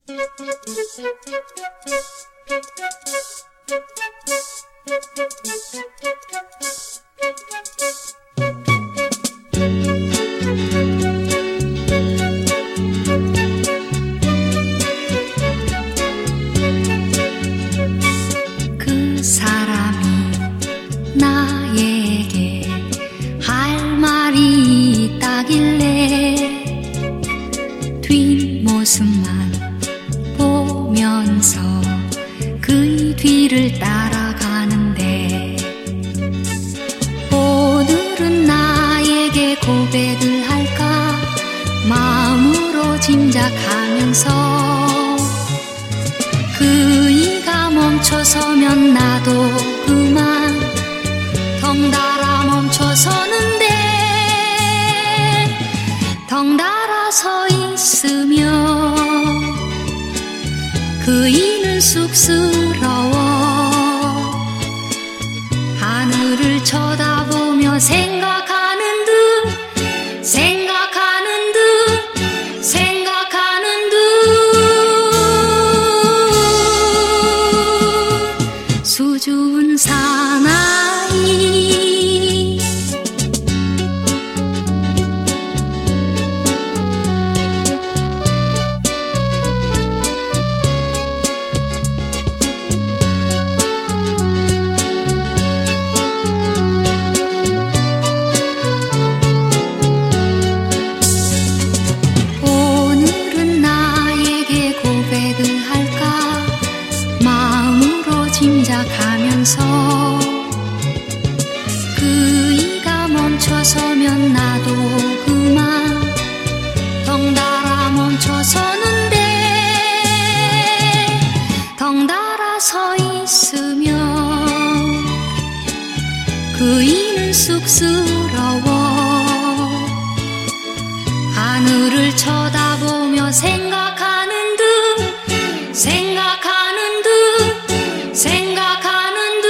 그 사람이 나에게 할 말이 있다길래 뒷모습만 보면서 그의 뒤를 따라가는데, 오늘은 나에게 고백을 할까 마음으로 짐작하면서, 그이가 멈춰서면 나도 그만 덩달아 멈춰서는데, 덩달아 서 있으며 그이는 쑥스러워 하늘을 쳐다보며 생각하는 듯 생각하는 듯 생각하는 듯 수줍은 사나이 오늘은 나에게 고백을 할까 마음으로 짐작하면서, 그이가 멈춰서면 나도 그만 덩달아 멈춰서는데, 덩달아 서 있으며 그이는 쑥스러워 하늘을 쳐다보며 생각하는 듯 생각하는 듯 생각하는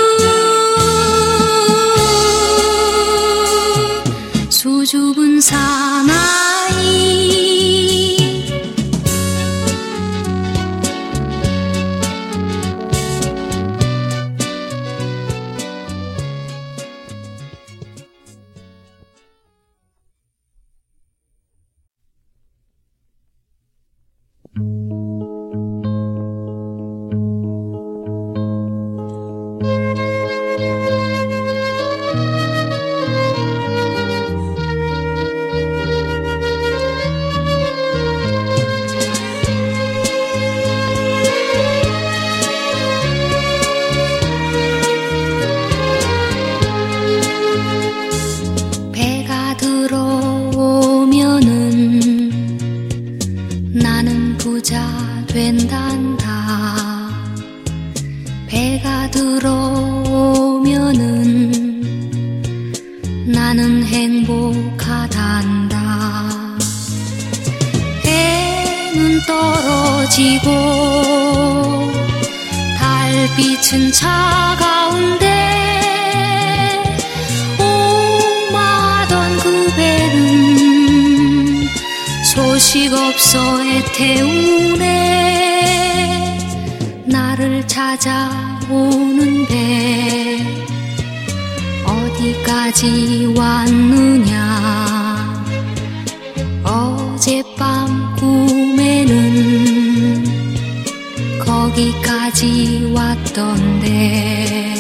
듯 수줍은 사나이 배가 들어오면은 나는 부자 된단다. 배가 들어오면은 나는 행복하단다. 해는 떨어지고 달빛은 차가운데, 오마던 그 배는 소식 없어 애태우네. 나를 찾아오는데 어디까지 왔느냐. 어젯밤 꿈에는 거기까지 왔던데.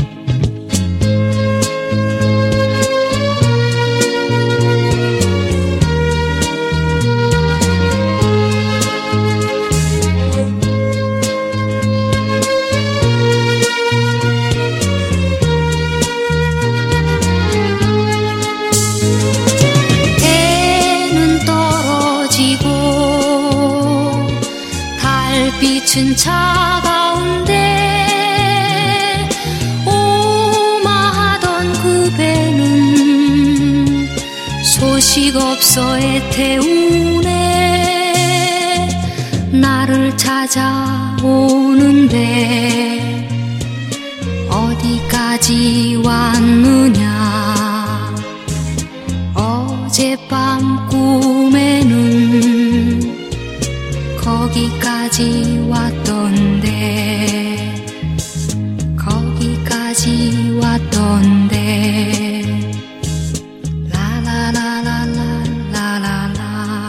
빛은 차가운데, 오마하던 그 배는 소식 없어 애태우네. 나를 찾아오는데 어디까지 왔느냐. 어젯밤 꿈에는 거기까지 왔던데 거기까지 왔던데 라라라라라라라라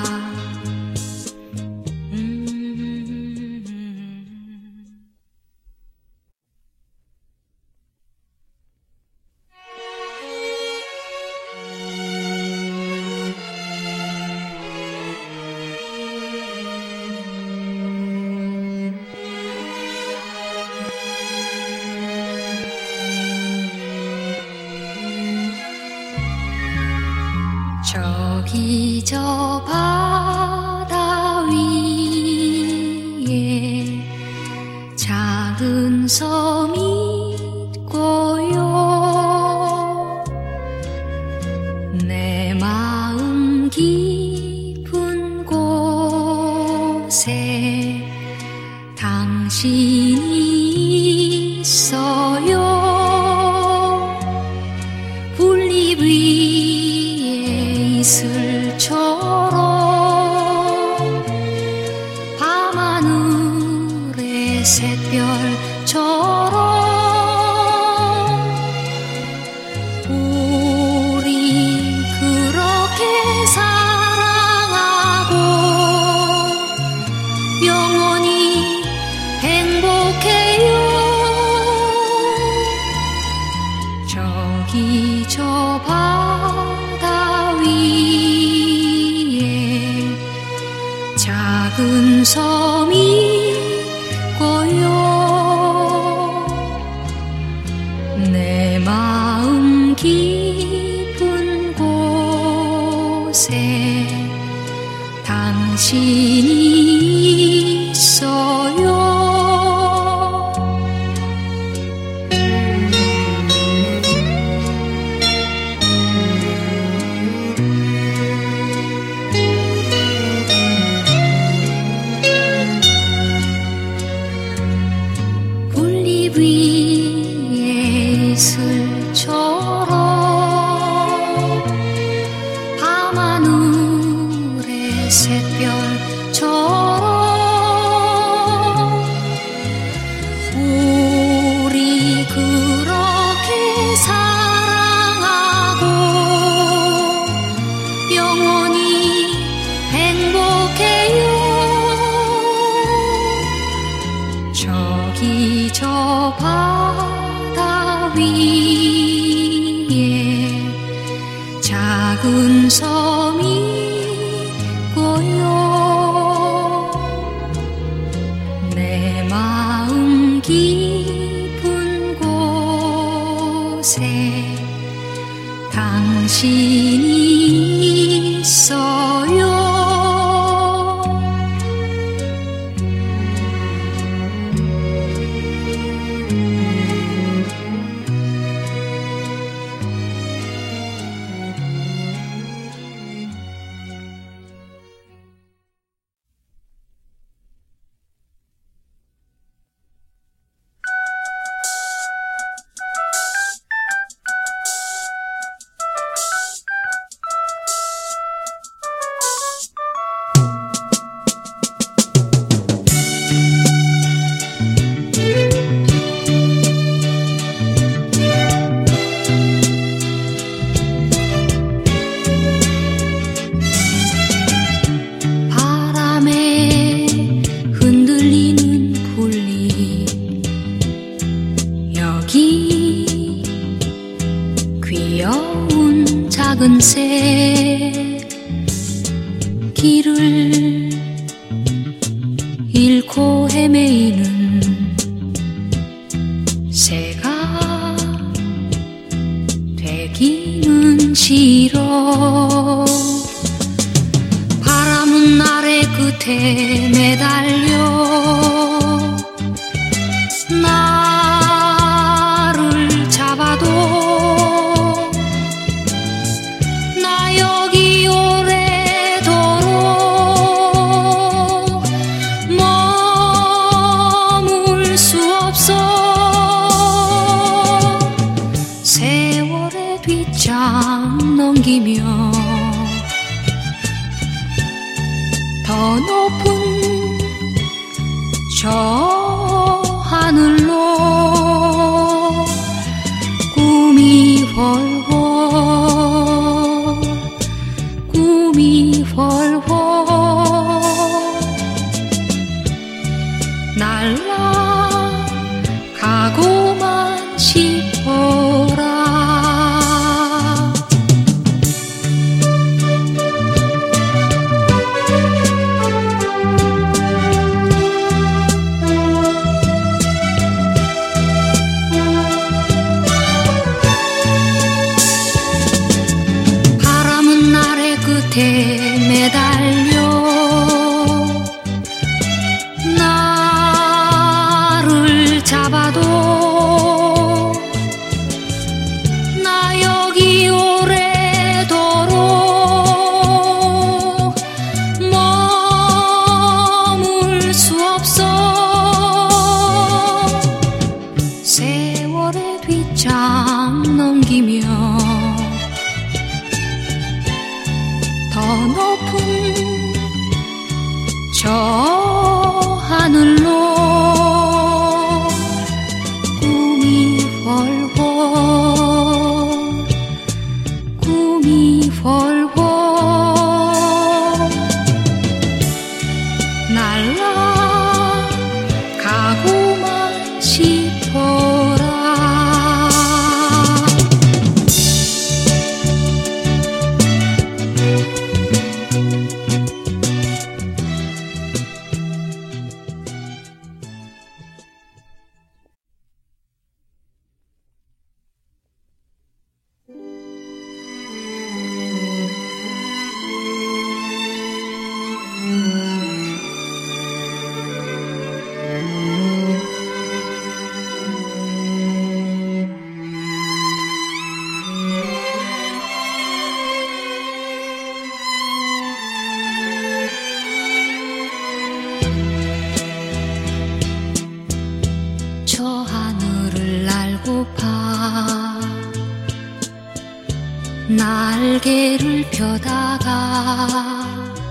저기 저 바다 위에 작은 섬이 있고요 내 마음 깊은 곳에 당신이 있어요 불잎 위에 이슬처럼 밤하늘의 샛별처럼 우리 그렇게 사랑하고 영원히 행복해요 저기 저 바다 위에 작은 섬이 있고요 내 마음 깊은 곳에 당신이 있어요 불잎 위에 이슬처럼 밤하늘의 샛별처럼 우리 그렇게 사랑하고 영원히 행복해요 저기 저 바다 위에 작은 섬이 있고요 내 마음 깊은 곳에 당신이 있어요 바람에 흔들리는 풀잎 여기 귀여운 작은 새 길을 잃고 헤매이는 새가 되기는 싫어 바람은 아래 끝에 매달려 나를 잡아도 나 여기 오래도록 머물 수 없어 세월의 뒷장 넘기며 더 높은 저 하늘로 꿈이 훨훨 꿈이 훨훨 날아가고만 싶어라. 바람은 나의 끝에 매달려 나를 잡아도 나 여기 오래도록 머물 수 없어. 세월의 뒷장 넘기며 더 높은 저 하늘로 꿈이 훨훨 꿈이 훨훨 날아가고만 싶어라. 저 하늘을 날고파 날개를 펴다가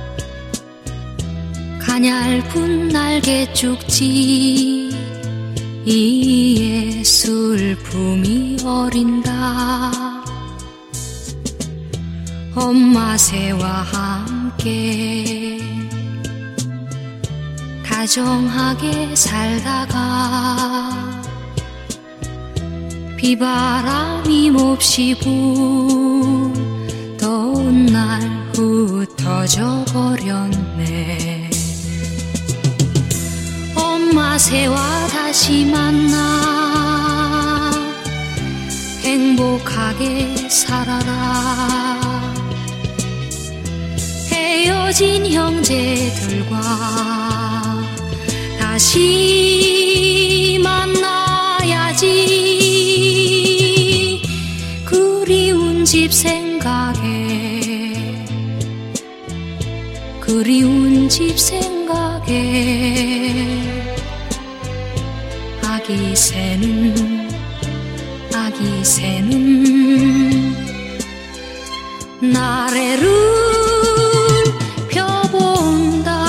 가냘픈 날개 쪽지 이에 슬픔이 어린다. 엄마 새와 함께 다정하게 살다가 비바람이 몹시 더운 날 흩어져 버렸네. 엄마 새와 다시 만나 행복하게 살아라. 헤어진 형제들과 다시 만나야지. 그리운 집 생각에 그리운 집 생각에 아기 새는 나래를 펴본다.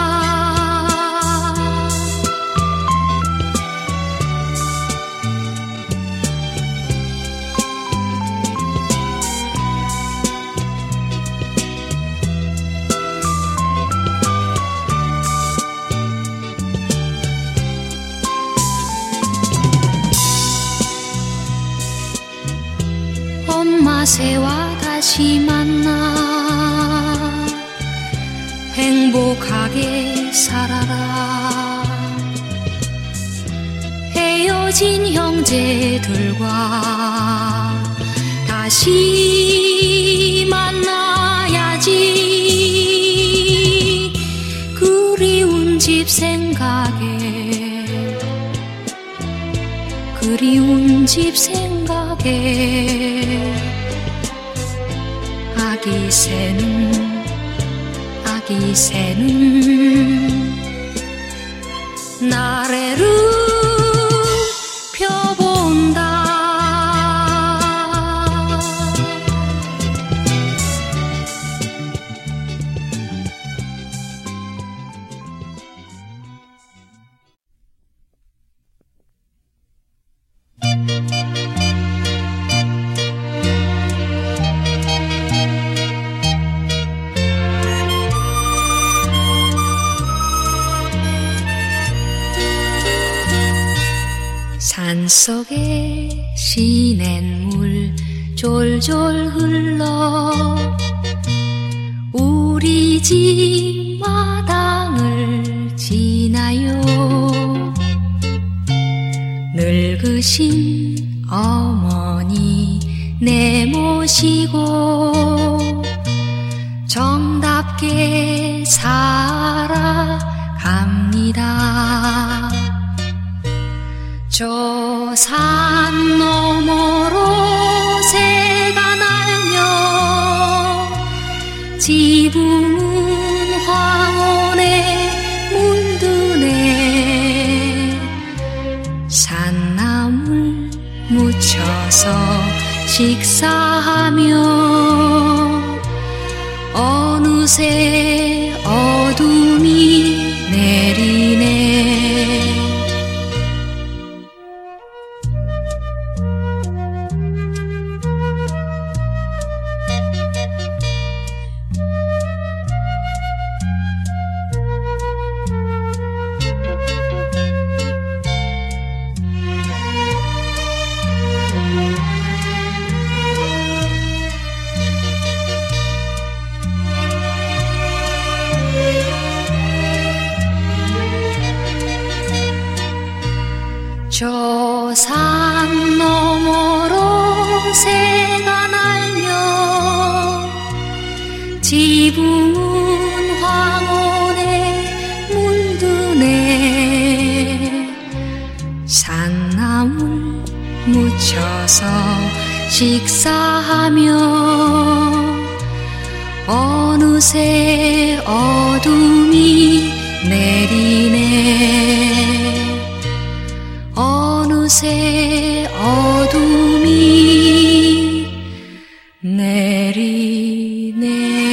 엄마 새와 다시 만나 행복하게 살아라. 헤어진 형제들과 다시 만나야지. 그리운 집 생각에 그리운 집 생각에 아기 새는 나래를 산속에 시냇물 졸졸 흘러 우리 집 마당을 지나요. 늙으신 어머니 내모시고 정답게 살아갑니다. 저 산 너머로 새가 날며 지붕은 황혼에 물드네. 산나물 묻혀서 식사하며 어느새 어둠이 내리네. 저 산 너머로 새가 날며 지붕은 황혼에 물드네. 산나물 묻혀서 식사하며 어느새 어둠이 내리네. 어느새 어둠이 내리네.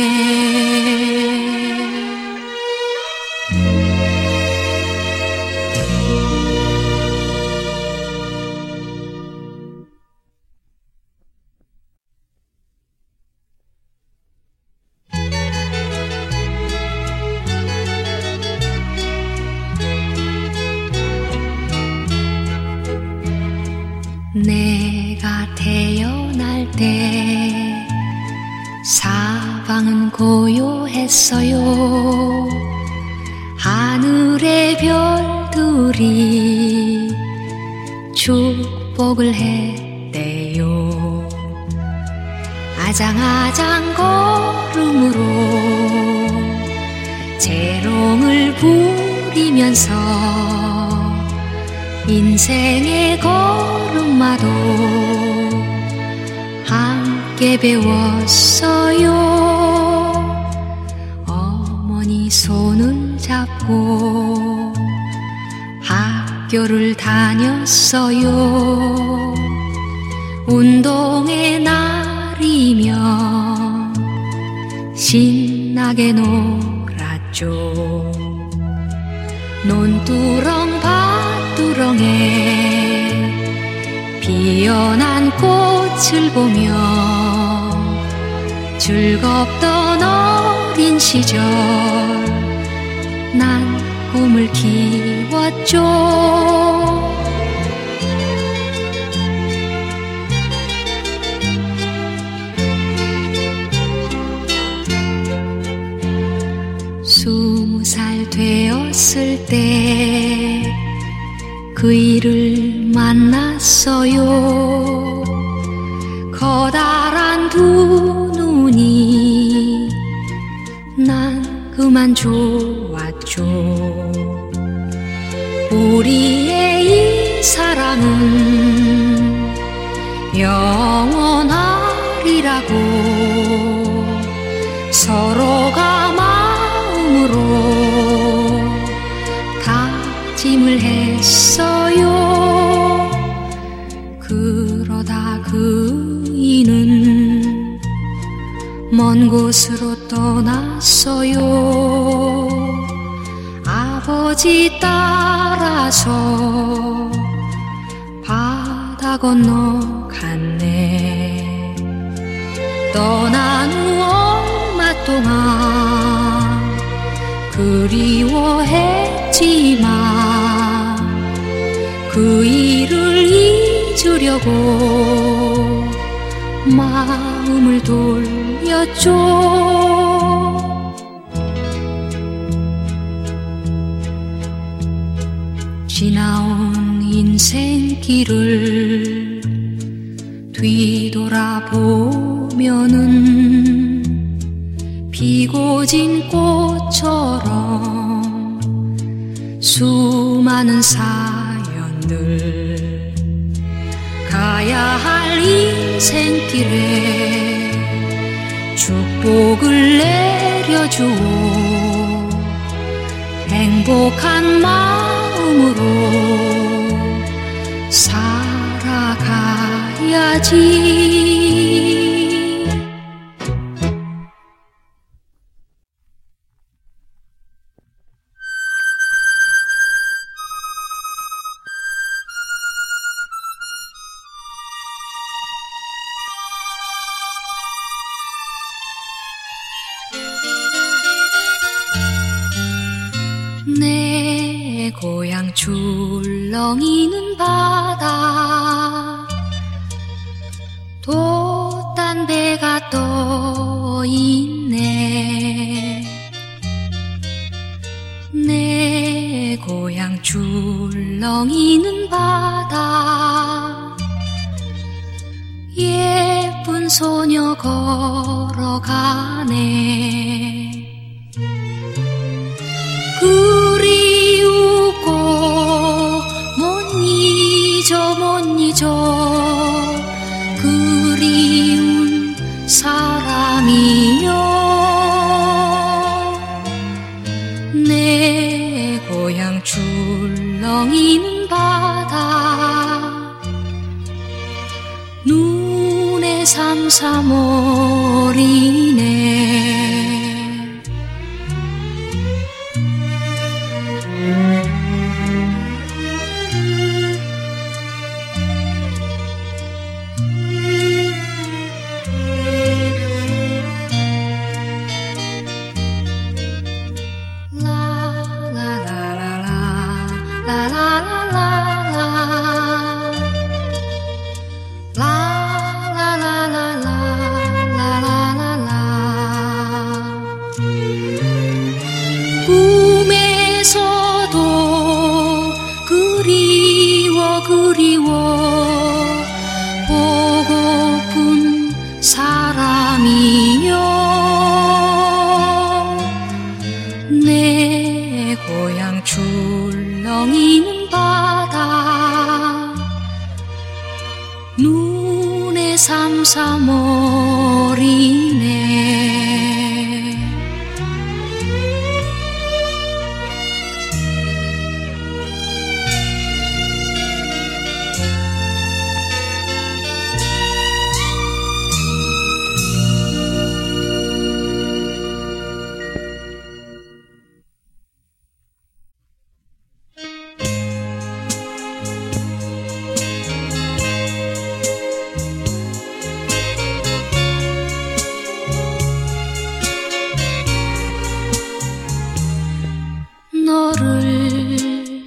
내가 태어날 때 사방은 고요했어요. 하늘의 별들이 축복을 했대요. 아장아장 걸음으로 재롱을 부리면서 인생의 걸음마도 함께 배웠어요. 어머니 손을 잡고 학교를 다녔어요. 운동의 날이면 신나게 놀았죠. 논두렁 밭두렁에 피어난 꽃을 보며 즐겁던 어린 시절 난 꿈을 키웠죠. 스무 살 되었을 때 그이를 만났어요. 커다란 두 눈이 난 그만 좋았죠. 우리의 이 사랑은 영원하리라고 서로가 마음으로 다짐을 했어요. 그러다 그이는 먼 곳으로 떠났어요. 아버지 따라서 바다 건너 갔네. 떠난 후 얼마 동안 그리워했지만 그 일을 보려고 마음을 돌렸죠. 지나온 인생길을 뒤돌아보면은 피고 진 꽃처럼 수많은 사연들 가야 할 인생길에 축복을 내려주오. 행복한 마음으로 살아가야지. 내 고향 출렁이는 바다 돛단 배가 떠있네. 내 고향 출렁이는 바다 예쁜 소녀 걸어가네. 그리우고 못 잊어 그리운 사람이여. 내 고향 출렁이는 바다 눈에 삼삼오리네. 꿈에서도 그리워 보고픈 사람이여. 내 고향 출렁이는 바다 눈에 삼삼오리네. 너를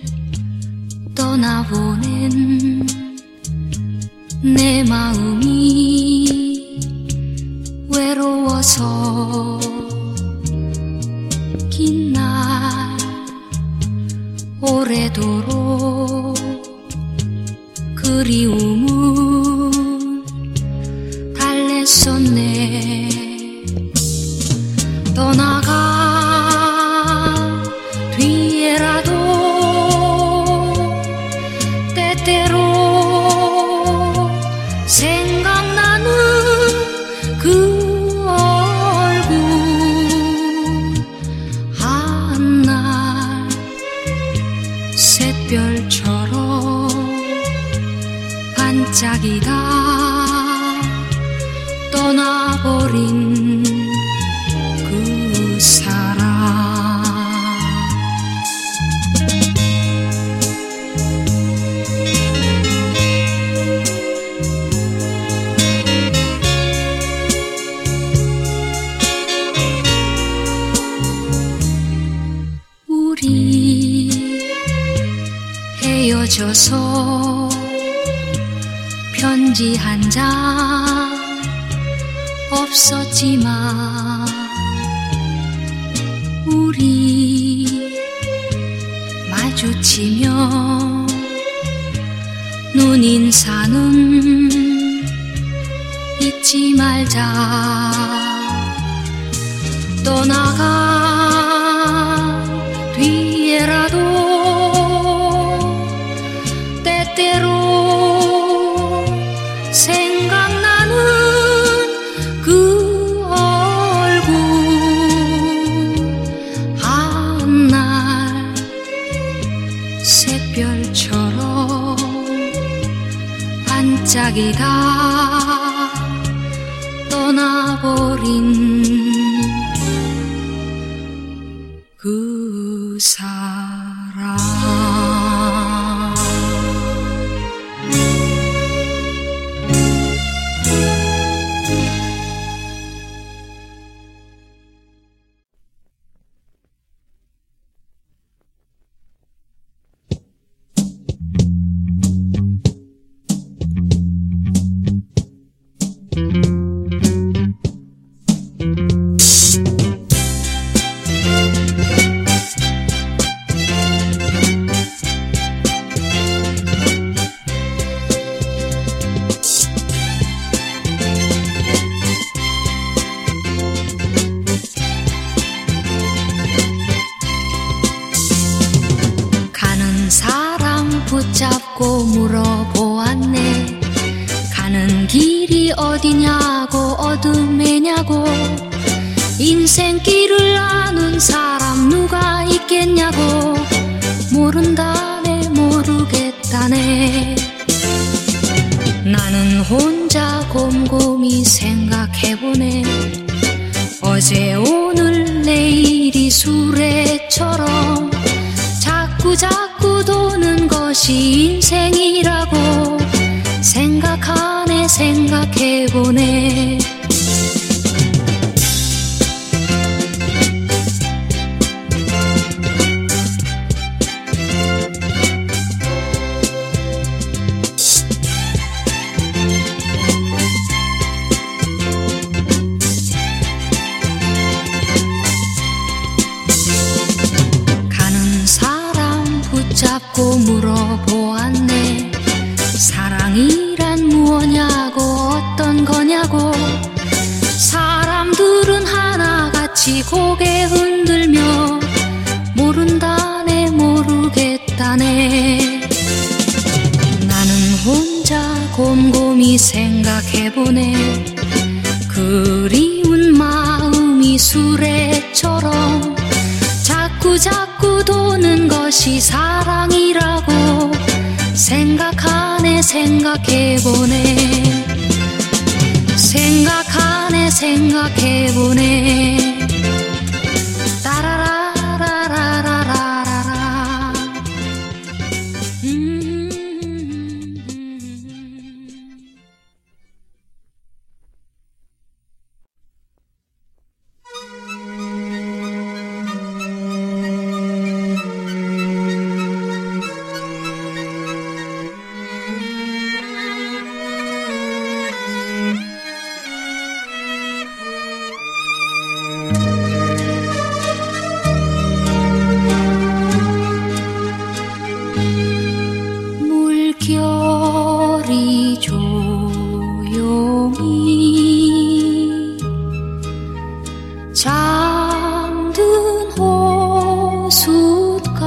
떠나보낸 내 마음이 외로워서 긴 날 오래도록 그리움은 달랬었네. 떠나가 뒤에라도 때때로 생각나는 그 얼굴 한날 샛별처럼 반짝이다 떠나버린 그 사람. 우리 헤어져서 편지 한 장 없었지만 우리 마주치며 눈인사는 잊지 말자. 떠나간 뒤에라도 때때로 생각나는 그 얼굴. 한날 새별처럼 반짝이다 떠나버린 그 사람. 붙잡고 물어보았네. 가는 길이 어디냐고 어둠에냐고. 인생길을 아는 사람 누가 있겠냐고. 모른다네 모르겠다네. 나는 혼자 곰곰이 생각해보네. 어제 오늘 내일이 수레처럼 자꾸 도는 것이 인생이라고 생각하네 생각해보네. 붙잡고 물어보았네. 사랑이란 무엇냐고 어떤 거냐고. 사람들은 하나같이 고개 흔들며 모른다네 모르겠다네. 나는 혼자 곰곰이 생각해보네. 그리운 마음이 수레처럼 자꾸 도는 것이 사랑이라고 생각하네 생각해보네. 생각하네 생각해보네. 따라라라라라라라. 물결이 조용히 잠든 호숫가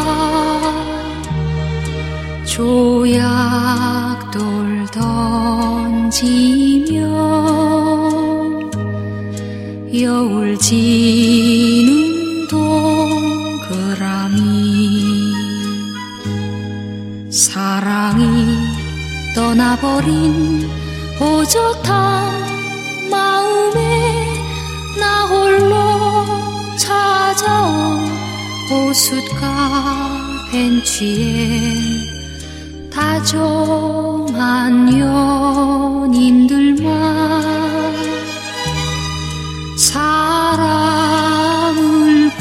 조약돌 던지며 여울 지는 동그라미. 사랑이 떠나버린 호젓한 마음에 나 홀로 찾아온 호숫가 벤치에 다정한 연인들만 사랑을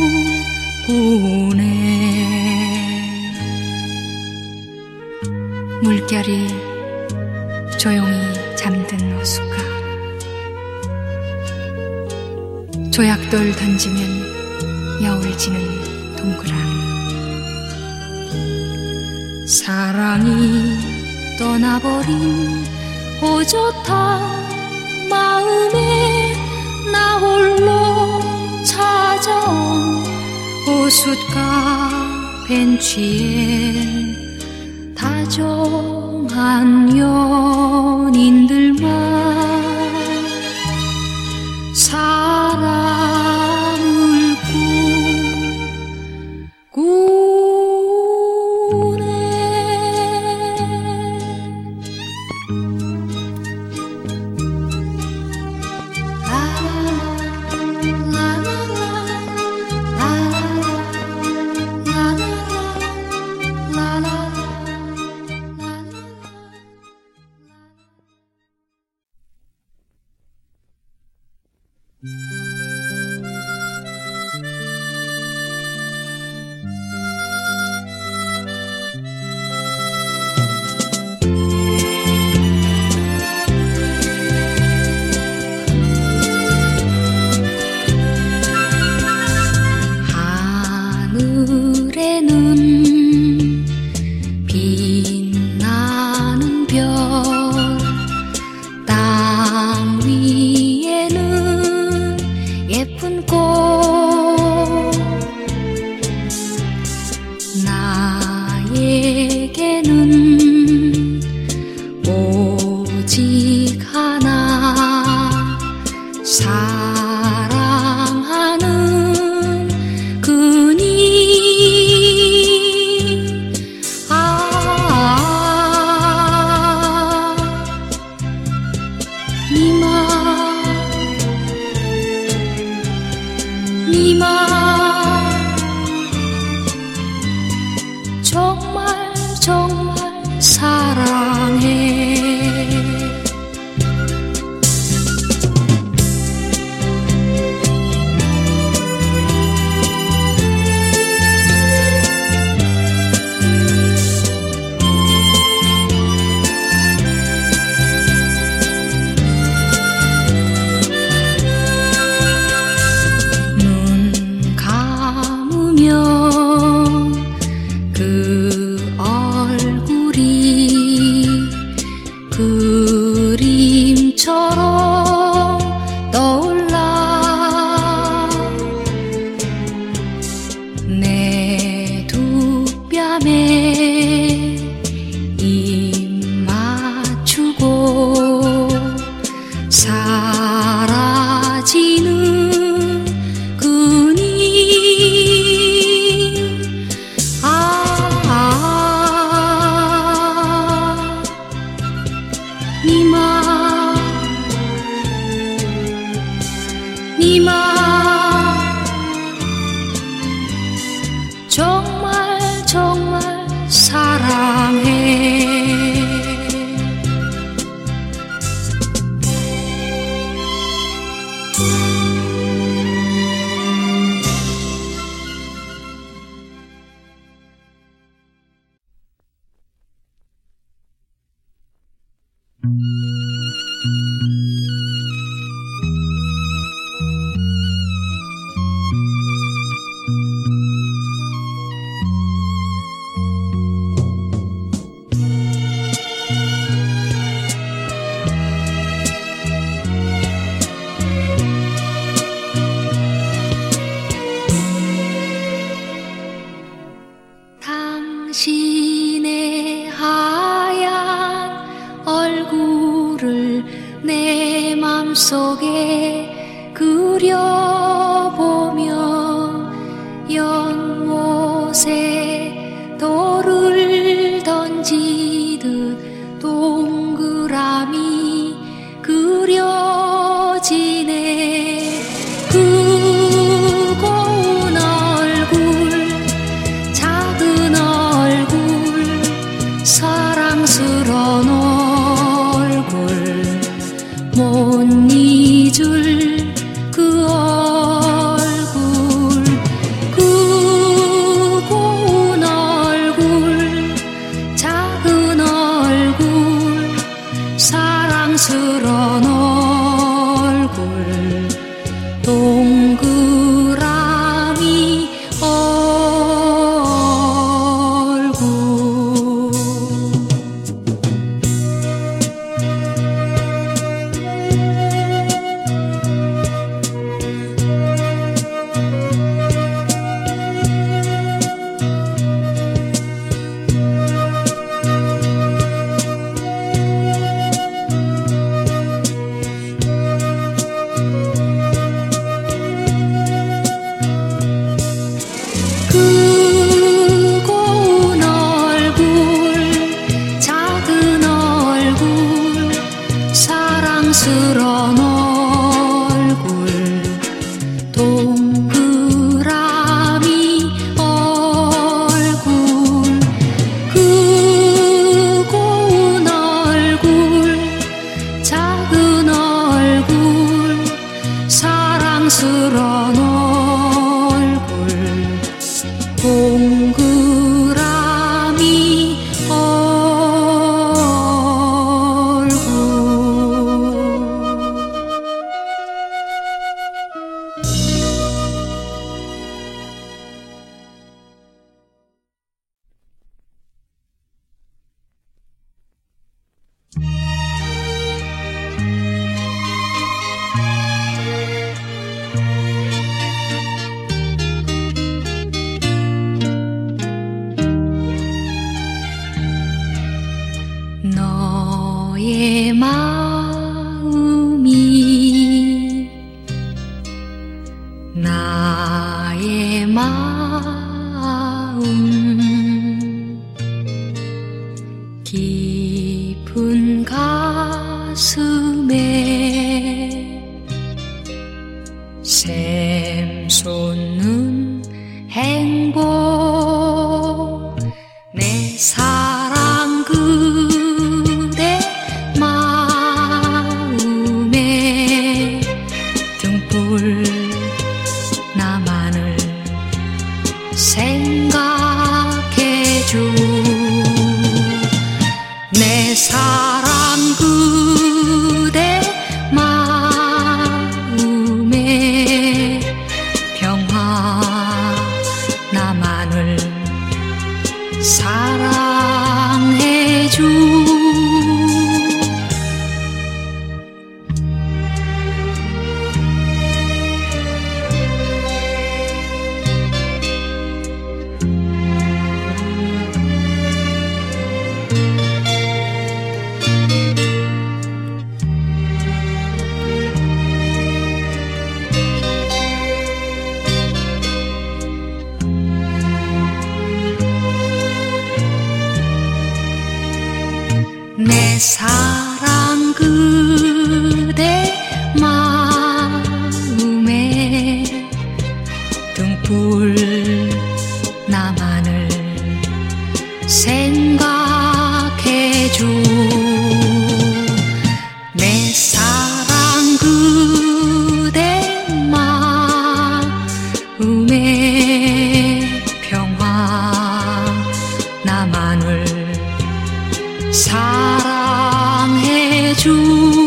꿈꾸네. 물결이 조용히 잠든 호숫가. 조약돌 던지면 여울지는 동그라미. 사랑이 떠나버린 호젓한 마음에 나 홀로 찾아온 호숫가 벤치엔 다정한 연인들만 사랑을 꾸네. 하늘에는 빛나는 별, 땅 위에는 예쁜 꽃. 나에게는 오직 하나, 사랑하는 그니. 니마 정말 정말 사랑해. 그 얼굴이 그림처럼 떠올라. 내 두 뺨에 입 맞추고 사라지는 그니. 니마 정말 정말 사랑해. 당신의 하얀 얼굴을 내 맘속에 그려보며 연못에 돌을 던지듯 동그라미 그려지네. 그 고운 얼굴, 작은 얼굴, 사랑스러운 얼굴 못 잊을 마음이 나의 마음 깊은 가슴에 샘솟는 행복 내 사랑 그대 마음에 등불 나만을 생각해줘 내 사랑 그대 마음에 평화 나만을 사랑해줘 내 사랑 그대 마음에 등불 나만을 생각해줘 내 사랑 그대 마음에 평화 나만을 사랑해줘